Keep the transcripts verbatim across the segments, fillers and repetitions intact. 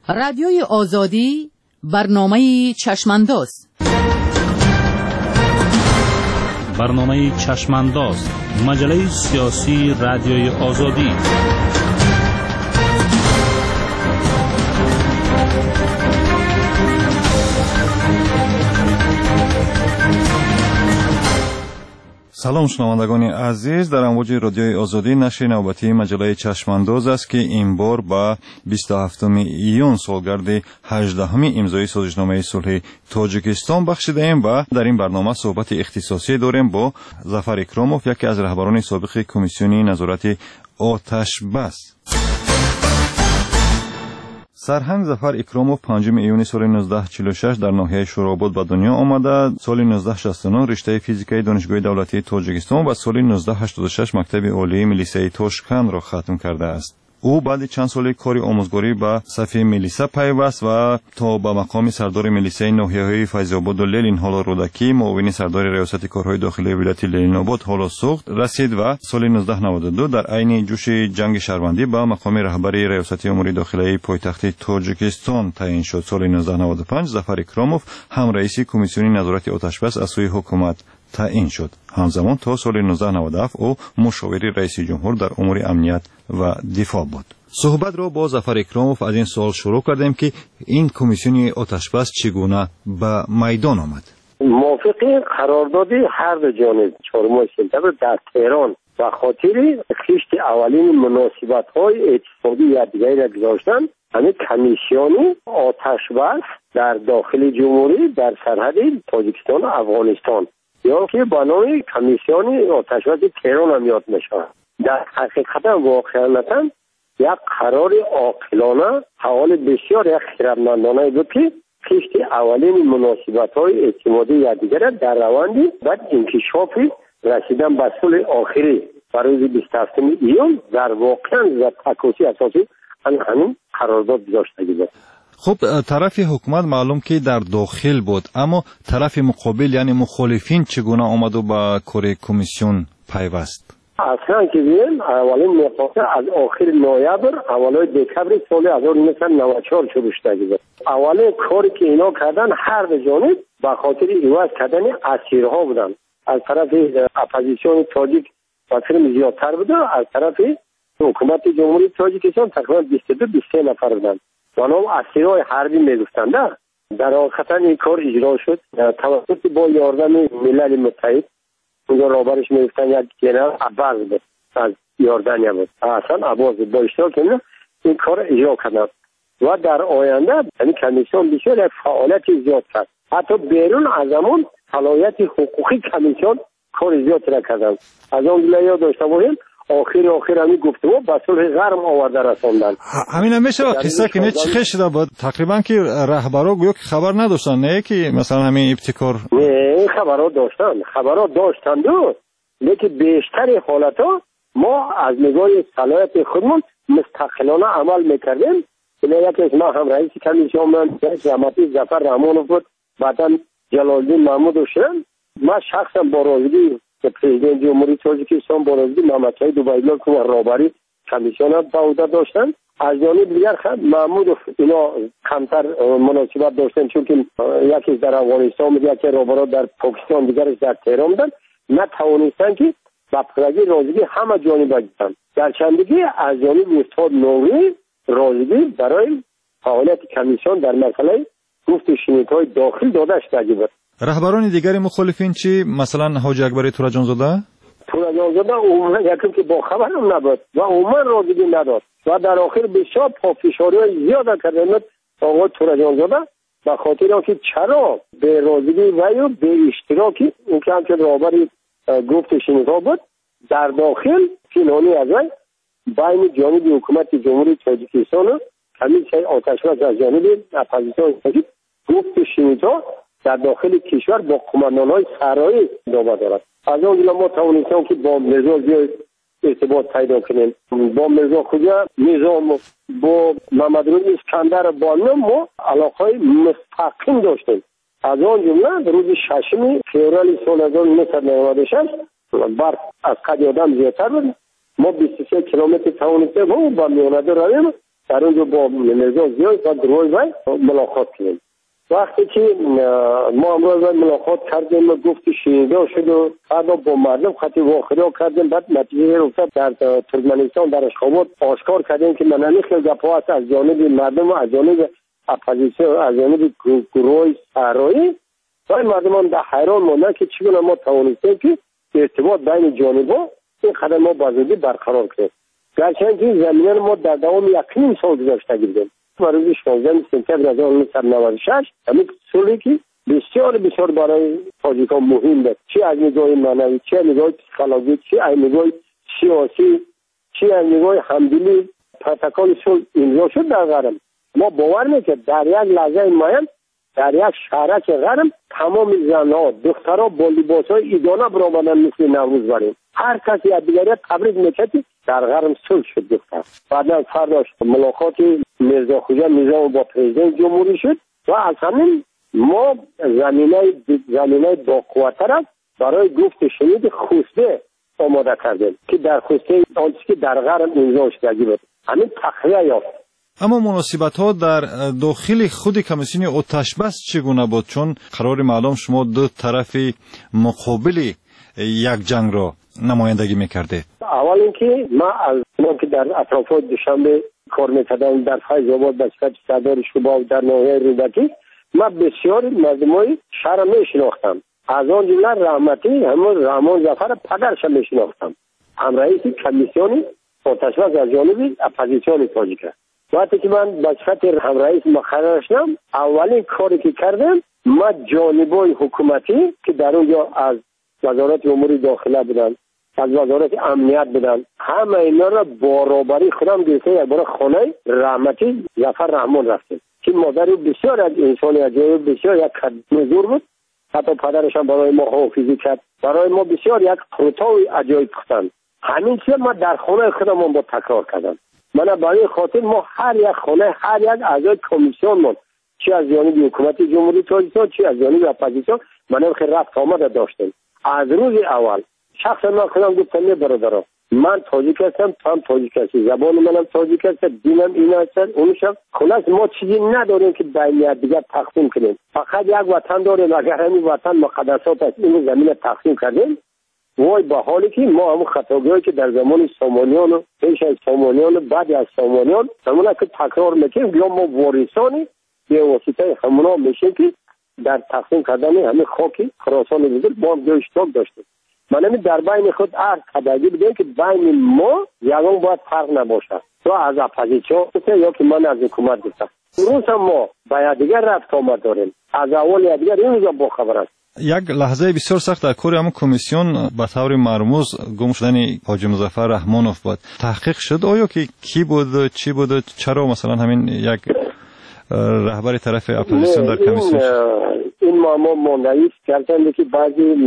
رادیوی آزادی برنامه چشمانداز. برنامه چشمانداز، مجله سیاسی رادیوی آزادی. سلام شنوندگان عزیز، در امواج رادیوی آزادی نشر نوبتی مجله چشمانداز است که این بار با بیست و هفتم ایون سالگرد هجدهم امضای سازشنامه صلح تاجیکستان بخشیده ایم و در این برنامه صحبت اختصاصی داریم با ظفر اکراموف، یکی از رهبران سابق کمیسیون نظارت آتش بس. سرهنگ ظفر اکراموف پنجم ایون سال نوزده چهل و شش در ناحیه شوراباد به دنیا آمده. سال نوزده شصت و نه رشته فیزیکای دانشگاه دولتی تاجیکستان و سال نوزده هشتاد و شش مکتب عالی ملیسه تاشکند را ختم کرده است. او بعد چند سال کاری آموزگاری به صف ملیسه پیوست و تا به مقام سردار ملیسه ناحیه‌های فیض‌آباد و لرین حالا رودکی، معاون سردار ریاست کارهای داخلی ولایت لرین آباد حالا سوخت رسید و سال نوزده نود و دو در عین جوش جنگ شهروندی به مقام رهبر ریاست امور داخلی پایتخت تاجیکستان تعیین شد. سال نوزده نود و پنج ظفر اکراموف هم رئیس کمیسیون نظارت آتش‌بس از سوی حکومت تعیین شد. همزمان تا سال نوزده نود و هفت او مشاور رئیس جمهور در امور امنیت و دفاع بود. صحبت را با ظفر اکراموف از این سوال شروع کردیم که این کمیسیون آتش‌بس چگونه به میدان آمد. موافق قرارداد هر دو جانب چهارم سپتامبر در تهران و خاطر خشت اولین مناسبت‌های اقتصادی یادگاری را گذاشتن، همین کمیسیون آتش‌بس در داخل جمهوری در سرحد تاجیکستان و افغانستان یا که با نام کمیسیون آتش‌بس تهران هم یاد می‌شود. در حقیقت واقعاً یک قرار عاقلانه حوال بسیار یک خردمندانه بود که خشت اولین مناسبت‌های اعتمادی یکدیگر در روند بعد انکشاف رسیدن به صلح آخری برای روز بیست و هفتم ایون در واقعاً در تکاسی اساسی همین قرارداد گذاشته بود. خب طرف حکومت معلوم که در داخل بود، اما طرف مقابل یعنی مخالفین چگونه آمد و با کار کمیسیون پیوست؟ اصلا که بیم اولین مقاطع از آخر نوامبر اولای دکبر سال هزار و نهصد و نود و چهار شروع شده. اولین کاری که اینا کردن هر دو جانب به خاطر عوض کردن اسیرها بودن. از طرف اپوزیسیون تاجیک وکیل زیادتر بوده، از طرف حکومت جمهوری تاجیکستان تقریبا بیست و دو بیست و سه نفر بودن. اونها اسیرهای حربی میگفتند. در واقع این کار اجرا شد توسط با یاردن ملل متحد. اونجا رابرش میگفتن یک جنرال عباس بود از یاردانیا بود، اصلا عباس با اشتراک اینا این کار اجرا کردن و در آینده یعنی کمیسیون بسیار فعالیت زیاد کرد. حتی بیرون از همون فعالیت حقوقی کمیسیون کار زیاد را کردن. از اون جلوی داشته باشیم آخر آخر همین گفتگو به صلح گرم آورده رساندن. همین میشه قصه که نه چه شده بود تقریبا که رهبرا گویا که خبر نداشتن، نه که مثلا همین ابتکار نه این خبرها داشتن خبرها داشتن دو لیکن بیشتر حالتا ما از نگاه صلاحیت خودمون مستقلانه عمل میکردیم. اینا یکی از ما هم رئیس کمیسیون من رحمتی ظفر رحمانوف بود، بعدا جلال‌الدین محمود شدن. ما شخصا با راضی پرزیدنت جمهوری تاجیکستان با راضی محمدشاه دوبایلو که رهبری کمیسیون به عهده داشتن، از جانب دیگر محمود اینا کمتر مناسبت داشتن چون که یکی در افغانستان بود، یکی رهبرا در پاکستان، دیگرش در تهران بودن، نتوانستن که با پرگی راضی همه جانب بگیرن. در چندگی از جانب استاد نوری راضی برای فعالیت کمیسیون در مسئله گفت و شنیدهای داخل داده شده بود. رهبران دیگری مخالفین چی؟ مثلا حاج اکبر تورجانزاده؟ تورجانزاده عموما یکی که با خبر هم نبود و عموما راضی نداد و در آخر بسیار پافشاری های زیاد کردند آقای تورجانزاده به خاطر اینکه چرا به راضی و به اشتراکی اون که همچنین رهبری گفت شنیدها بود در داخل پنهانی از وی بین جانب حکومت جمهوری تاجیکستان و کمیسیون آتش‌بس از جانب اپوزیسیون تاجیک گفت شنیدها در داخل کشور با قماندان‌های سرایی دعوا دارد. از اون جلو ما توانستیم که با مرزا زیاد ارتباط پیدا کنیم، با مرزا خوجا نظام، با محمد روی اسکندر بانو ما علاقه مستقیم داشتیم. از اون جمله روز ششم فوریه سال هزار و نهصد و نود و شش برف از قد آدم زیادتر بود. ما بیست و سه کیلومتر توانستیم و با میانده رویم در اونجا با مرزا زیاد و گروه وی ملاقات کردیم. وقتی که ما امروز ملاقات کردیم گفت شنیده شد و بعد با مردم خطی واخری کردیم، بعد نتیجه رفتن در ترکمنستان در اشخابات آشکار کردیم که منانی خیلی گپا هست از جانب مردم و از جانب اپوزیسیون، از جانب گروه صحرایی. و مردمان در حیران ماندن که چگونه ما توانستیم که ارتباط بین جانبا این قدم ما بازدی برقرار کنیم. گرچند که زمینه ما در دوام یک نیم سال گذشته گردیم. و روز شانزده سپتامبر هزار و نهصد و نود و شش همین سالی که بسیار بسیار برای تاجیکان مهم بود، چه از نگاه معنوی، چه از نگاه پسیکولوژی، چه از نگاه سیاسی، چه از نگاه همدلی پروتکل صلح امضا شد در غرب. ما باور میکنیم در یک لحظه معین در یک شهرک غرب تمام زنها دخترها با لباسهای ایدانه برآمدن مثل نوروز بریم. هر کسی از دیگری تبریک میکردی در غرب صلح شد دختر. بعدا فرداش ملاقات مرزا خوجا نظام با پرزیدنت جمهوری شد و از همین ما زمینه زمینه با قوتر برای گفت شنید خوسته آماده کردیم که در خوسته آنچه که در غرب امضا شدگی بود همین تخلیه یافت. اما مناسبت ها در داخل خود کمیسیون آتش بس چگونه بود؟ چون قرار معلوم شما دو طرف مقابل یک جنگ را نمایندگی میکرده. اول اینکه ما از ما که در اطرافات دوشنبه کار میکردم در فیض آباد به صفت صدر شباب در ناحیه رودکی، ما بسیار مردمای شهر میشناختم. از آن جمله رحمتی همون رحمان ظفر پدرش میشناختم، هم رئیس کمیسیون آتش بس از جانب اپوزیسیون تاجیک. وقتی که من به صفت هم رئیس مقرر شدم، اولین کاری که کردم ما جانبای حکومتی که در اونجا از وزارت امور داخله بودن، از وزارت امنیت بودن، همه اینا را برابری خودم گرفته یک بار خانه رحمتی ظفر رحمان رفتیم که مادر بسیار از انسانی عجیب، بسیار یک خدمت زور بود. حتی پدرش هم برای ما حافظی کرد، برای ما بسیار یک پروتای عجایب پختن. همین چیز ما در خانه خودمون با تکرار کردم. من برای خاطر ما هر یک خانه هر یک اعضای کمیسیون من چه از جانب حکومت جمهوری تاجیکستان چه از جانب اپوزیسیون من خیلی رفت آمد داشتیم. از روز اول شخصا من خودم گفتم نه برادران، من تاجیک هستم، تو هم تاجیک هستی، زبان منم تاجیک هست، دینم این هست، اونشم. خلاص ما چیزی نداریم که بین دیگر تقسیم کنیم، فقط یک وطن داریم. اگر همین وطن مقدسات است این زمین تقسیم کردیم، وای با حالی که ما همون خطاگاهی که در زمان سامانیان و پیش از سامانیان و بعد از سامانیان همون که تکرار میکنیم، یا ما وارثانی به واسطه همونا میشه که در تقسیم کردن همه خاکی خراسان بزرگ با هم جای اشتراک داشتیم. من همین در بین خود هر قدردی بودیم که بین ما یکان باید فرق نباشد، تو از اپوزیسیون یا که من از حکومت بودم. روز هم ما باید دیگر رفت آمد داریم، از اول دیگر این روزا با خبر است. یک لحظه بسیار سخت در کار همون کمیسیون به طور مرموز گم شدن حاجی مظفر رحمانوف بود. تحقیق شد آیا که کی بود، چی بود، چرا مثلا همین یک رهبر طرف اپوزیسیون در کمیسیون این معما ماندنی کردن که بعضی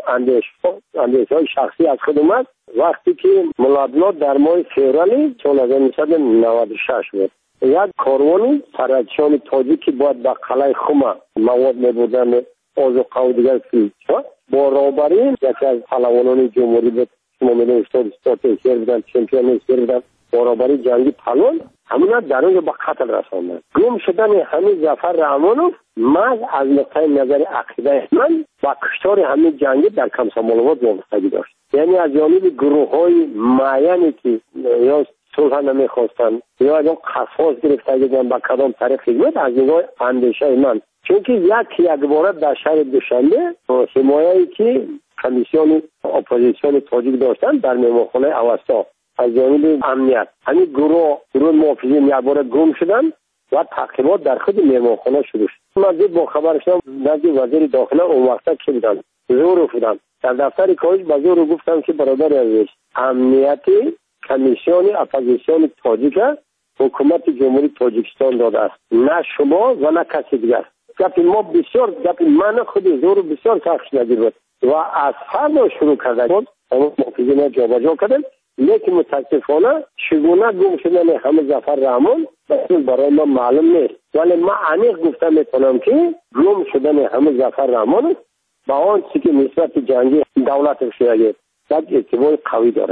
اندیشه‌های شخصی از خود اومد وقتی که ملابنات در ماه فوریه سال هزار و نهصد و نود و شش بود. یک کاروانی فرادشان تاجیکی باید به قلعه خم مواد میبردن آذوقه و دیگر فیلد با رهبری یکی از پهلوانان جمهوری بود، شما میدونید استاد استاد ایسر بودن، چمپیون ایسر بودن، با رهبری جنگی پهلوان همونا در اونجا به قتل رساندن. گم شدن همین ظفر رحمانوف محض از نقطه نظر عقیده من با کشتار همین جنگی در کمسامالوات وابستگی داشت. یعنی از جانب گروه های معینی که یا صلح نمیخواستن یا از اون قصاص گرفته بودن با کدام طریق خدمت از نگاه اندیشه من، چون که یک یک بار در شهر دوشنبه حمایه‌ای که کمیسیون اپوزیسیون تاجیک داشتن در مهمانخانه اوستا از جانب امنیت همین گروه گروه محافظین یک بار گم شدن و تعقیبات در خود مهمانخانه شروع شد. من با خبر شدم نزد وزیر داخله اون وقتا که بودن زور بودن در دفتر کاج با زور گفتم که برادر عزیز امنیتی کمیسیون اپوزیسیون تاجیک حکومت جمهوری تاجیکستان داده است، نه شما و نه کسی دیگر. گپی ما بسیار گپی من خود زور بسیار سخت نگیر بود و از فردا شروع کرده بود اما محافظین جابجا کردن. لیکن متاسفانه چگونه گم شدن همه ظفر رحمان برای ما معلوم نیست، ولی ما عمیق گفته میتونم که گم شدن همه ظفر رحمان با آن چیزی که نسبت جنگی دولت شده یک ارتباط قوی دارد.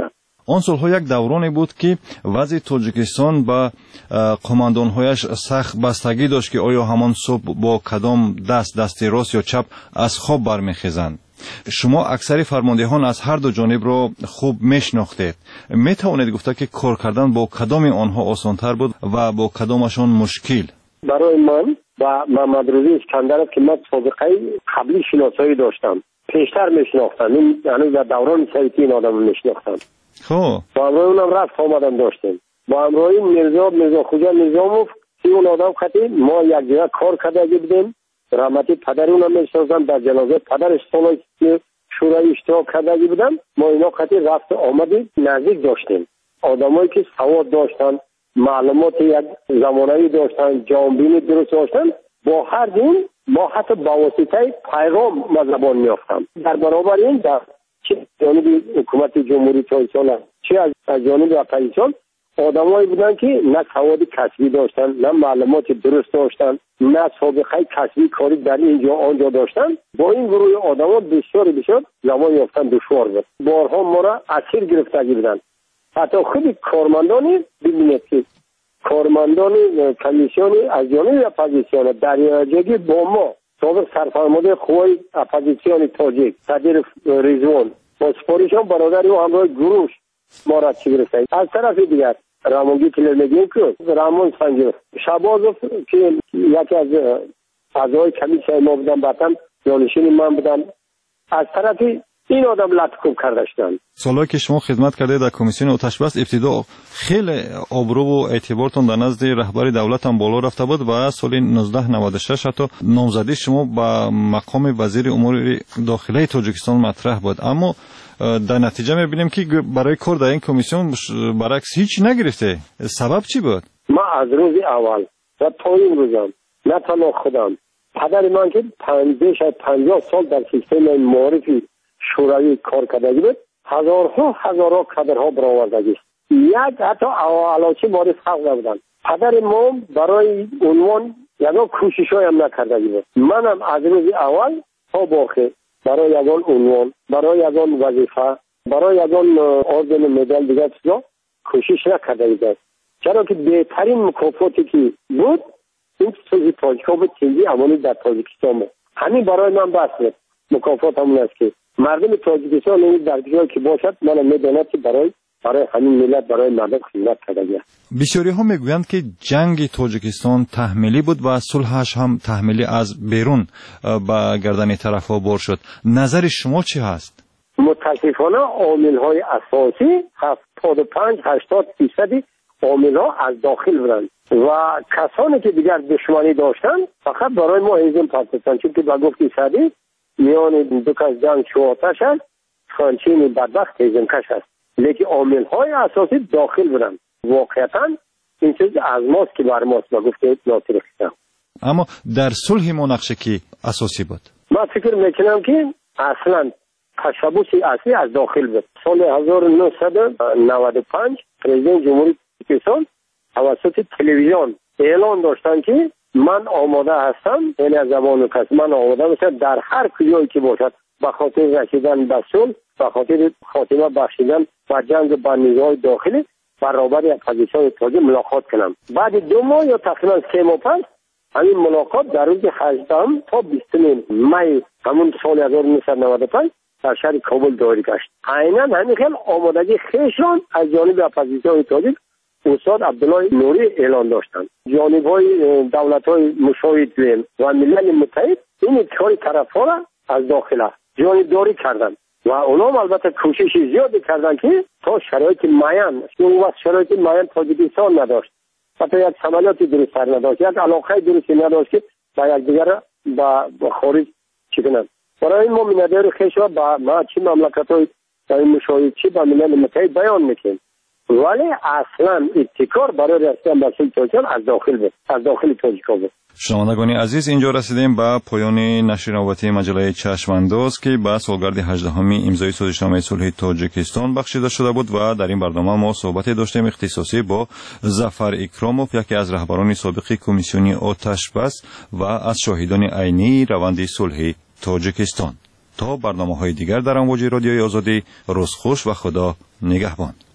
آن سالها یک دورانی بود که وضع تاجیکستان با قماندانهایش سخت بستگی داشت که آیا همان صبح با کدام دست دست راست یا چپ از خواب برمیخیزند. شما اکثر فرماندهان از هر دو جانب را خوب میشناختید. می توانید گفته که کار کردن با کدام آنها آسانتر بود و با کدامشان مشکل؟ برای من و محمد روزی اسکندر که من سابقه قبلی شناسایی داشتم، پیشتر میشناختم، این یعنی در دوران سیتی این آدم میشناختم. خب با همراه اونم رفت آمدن داشتیم. با همراه میرزا میرزا خوجا نظاموف که اون آدم خطی ما یک جگه کار کرده بودیم. رحمتی پدر اونم میشناختم، در جنازه پدرش سالایی که شورای اشتراک کرده بودم. ما اینا خطی رفت آمدی نزدیک داشتیم. آدمایی که سواد داشتن، معلومات یک زمانه‌ای داشتن، جامبینی درست داشتن، با هر دین ما حتی با واسطه پیغام ما زبان میافتم. در برابر این در چه جانب حکومت جمهوری تاجیکستان چه از جانب اپوزیسیون آدمایی بودن که نه سواد کسبی داشتن، نه معلومات درست داشتن، نه سابقه کسبی کاری در اینجا آنجا داشتن. با این گروه آدما بسیار بسیار زبان یافتن دشوار بود. بارها ما را اسیر گرفته بودن. حتی خود کارمندانی ببینید که کارمندان کمیسیون از جانب اپوزیسیون دریاجگی با ما سابق سرفرمانده خوی اپوزیسیون تاجیک صدر رضوان با سپاریشان برادری و همراه گروش ما را چی گرفتند. از طرف دیگر رامونگی کلر میگیم که رامون سنجر شبازوف که یکی از اعضای کمیسیون ما بودن بعدم جانشین من بودن، از طرفی این آدم لطکوب کردشتن. سالهایی که شما خدمت کرده در کمیسیون آتش بس ابتدا خیلی آبرو و اعتبارتون در نزد رهبر دولت هم بالا رفته بود و سال نوزده نود و شش حتی نامزدی شما با مقام وزیر امور داخلی تاجیکستان مطرح بود، اما در نتیجه میبینیم که برای کار در این کمیسیون برعکس هیچ نگرفته. سبب چی بود؟ ما از روز اول و تا این روزم نه تنها خودم، پدر من که بیش از پنجاه سال در سیستم معارفی شورای کار کرده بود، هزارها هزارها کادرها برآورده است. یک حتی علاوه بار خلق نبودن. پدر ما برای عنوان یگان کوشش‌های هم نکرده بود. منم از روز اول تا باقی برای یگان عنوان، برای یگان وظیفه، برای یگان اردن مدال دیگر چیزا کوشش نکرده بود. چرا که بهترین مکافاتی که بود این چیزی تاجیک‌ها بود چیزی امانی در تاجیکستان بود. همین برای من بس بود. مکافات همون است که مردم تاجیکستان این در جایی که باشد من میدانم که برای برای همین ملت برای مردم خدمت کرده. بسیاری ها میگویند که جنگ تاجیکستان تحمیلی بود و صلحش هم تحمیلی از بیرون با گردن طرف‌ها بار شد. نظر شما چی هست؟ متاسفانه عامل‌های اساسی هفتاد و پنج هشتاد درصد عامل‌ها از داخل بودند و کسانی که دیگر دشمنی داشتن فقط برای ما هیزم پاکستان، چون که با گفتی سادی میان دو کس جنگ شو آتش است، خانچین بدبخت هیزم کش است. لیکن عامل‌های اساسی داخل بودند. واقعاً این چیز از ماست که بر ماست با گفته ناصر خیزم. اما در صلح ما نقشه کی اساسی بود؟ من فکر میکنم که اصلا تشبوس اصلی از داخل بود. سال هزار و نهصد و نود و پنج پرزیدنت جمهوری تاجیکستان توسط تلویزیون اعلان داشتن که من آماده هستم، یعنی از زبان کس من آماده هستم در هر کجایی که باشد به خاطر رسیدن به صلح، به خاطر خاتمه بخشیدن و جنگ با نیروهای داخلی برابر اپوزیسیون تاجیک ملاقات کنم. بعد دو ماه یا تقریبا سه ماه پس همین ملاقات در روز هجدهم تا بیستم می همون سال هزار و نهصد و نود و پنج در شهر کابل داری گشت. عیناً همین خیلی آمادگی خیشان از جانب اپوزیسیون تاجیک استاد عبدالله نوری اعلان داشتند. جانب‌های دولت‌های مشاهد و ملل متحد این کار طرف‌ها را از داخل جانبداری کردند و اونا البته کوشش زیادی کردند که تا شرایط معین، اون وقت شرایط معین تاجیکستان نداشت، حتی یک سمالیاتی درست نداشت، یک علاقه درستی نداشت که با یکدیگر با خارج چی کنند. برای ما مینادر خیشا با ما چی مملکت‌های در این مشاهد چی با ملل متحد بیان میکنیم، ولی اصلا ابتکار برای رسیدن به صلح تاجیکستان از داخل بود، از داخل تاجیکستان بود. شنوندگان عزیز، اینجا رسیدیم به پایان نشر نوبتی مجله چشمانداز که به سالگرد هجدهمین امضای سازشنامه صلح تاجیکستان بخشیده شده بود و در این برنامه ما صحبت داشتیم اختصاصی با ظفر اکراموف، یکی از رهبران سابق کمیسیون آتش بس و از شاهدان عینی روند صلح تاجیکستان. تا برنامه‌های دیگر در امواج رادیوی آزادی، روز خوش و خدا نگهبان.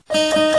شما.